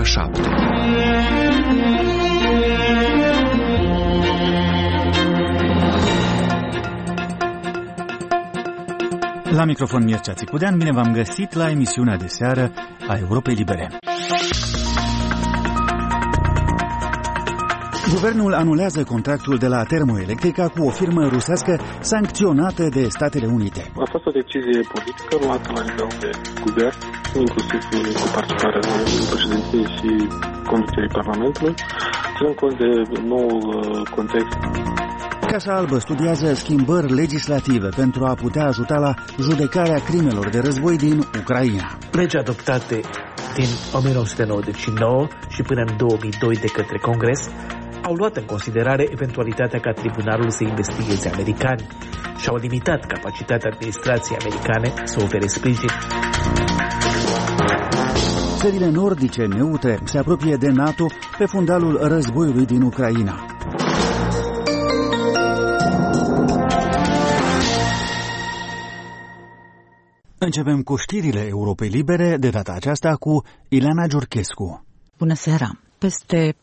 7. La microfon Mircea Țicudean, bine v-am găsit la emisiunea de seară a Europei Libere. Guvernul anulează contractul de la Termoelectrica cu o firmă rusească sancționată de Statele Unite. A fost o decizie politică luată la nivel de guvern, inclusiv cu participarea președinției și conducerii Parlamentului, ținând cont de noul context. Casa Albă studiază schimbări legislative pentru a putea ajuta la judecarea crimelor de război din Ucraina. Legi adoptate din 1999 și până în 2002 de către Congres au luat în considerare eventualitatea ca tribunalul să investigheze americani și au limitat capacitatea administrației americane să ofere sprijin. Țările nordice neutre se apropie de NATO pe fundalul războiului din Ucraina. Începem cu știrile Europei Libere, de data aceasta cu Ileana Giurchescu. Bună seara! Peste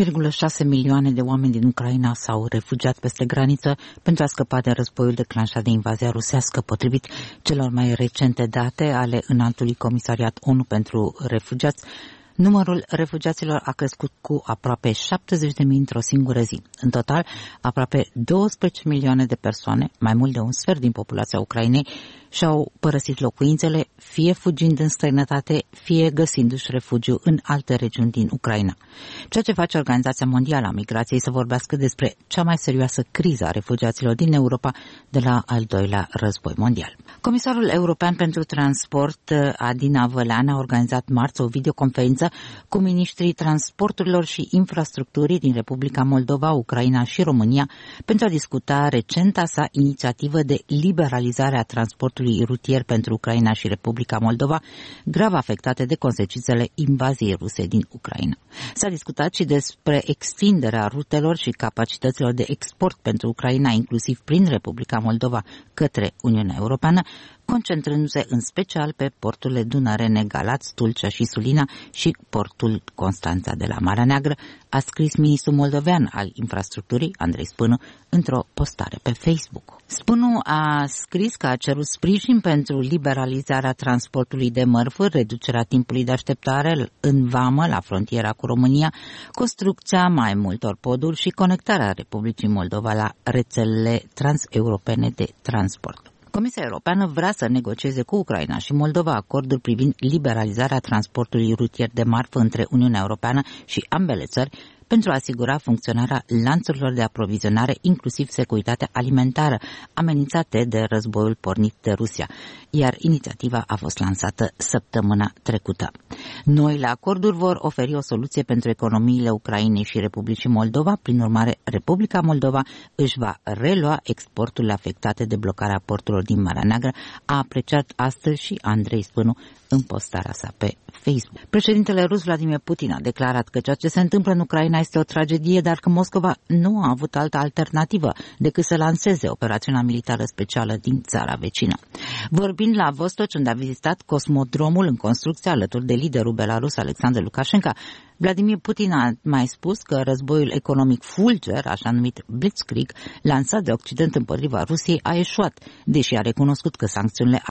4,6 milioane de oameni din Ucraina s-au refugiat peste graniță pentru a scăpa de războiul declanșat de invazia rusească, potrivit celor mai recente date ale Înaltului Comisariat ONU pentru Refugiați. Numărul refugiaților a crescut cu aproape 70.000 într-o singură zi. În total, aproape 12 milioane de persoane, mai mult de un sfert din populația Ucrainei, și-au părăsit locuințele, fie fugind în străinătate, fie găsindu-și refugiu în alte regiuni din Ucraina. Ceea ce face Organizația Mondială a Migrației să vorbească despre cea mai serioasă criză a refugiaților din Europa de la al doilea război mondial. Comisarul European pentru Transport, Adina Vălean, a organizat marți o videoconferință cu miniștrii transporturilor și infrastructurii din Republica Moldova, Ucraina și România pentru a discuta recenta sa inițiativă de liberalizare a transportului rutier pentru Ucraina și Republica Moldova, grav afectate de consecințele invaziei ruse din Ucraina. S-a discutat și despre extinderea rutelor și capacităților de export pentru Ucraina, inclusiv prin Republica Moldova, către Uniunea Europeană, concentrându-se în special pe porturile Dunărene, Galați, Tulcea și Sulina și portul Constanța de la Marea Neagră, a scris ministrul moldovean al infrastructurii, Andrei Spânu, într-o postare pe Facebook. Spânu a scris că a cerut sprijin pentru liberalizarea transportului de mărfuri, reducerea timpului de așteptare în vamă la frontiera cu România, construcția mai multor poduri și conectarea Republicii Moldova la rețelele transeuropene de transport. Comisia Europeană vrea să negocieze cu Ucraina și Moldova acorduri privind liberalizarea transportului rutier de marfă între Uniunea Europeană și ambele țări pentru a asigura funcționarea lanțurilor de aprovizionare, inclusiv securitatea alimentară, amenințate de războiul pornit de Rusia, iar inițiativa a fost lansată săptămâna trecută. Noile acorduri vor oferi o soluție pentru economiile Ucrainei și Republicii Moldova, prin urmare, Republica Moldova își va relua exporturile afectate de blocarea porturilor din Marea Neagră, a apreciat astăzi și Andrei Spânu în postarea sa pe Facebook. Președintele rus Vladimir Putin a declarat că ceea ce se întâmplă în Ucraina este o tragedie, dar că Moscova nu a avut altă alternativă decât să lanseze operațiunea militară specială din țara vecină. Vorbind la Vostok, unde a vizitat cosmodromul în construcție alături de liderul belarus Alexander Lukashenko, Vladimir Putin a mai spus că războiul economic fulger, așa numit Blitzkrieg, lansat de Occident împotriva Rusiei, a eșuat, deși a recunoscut că sancțiunile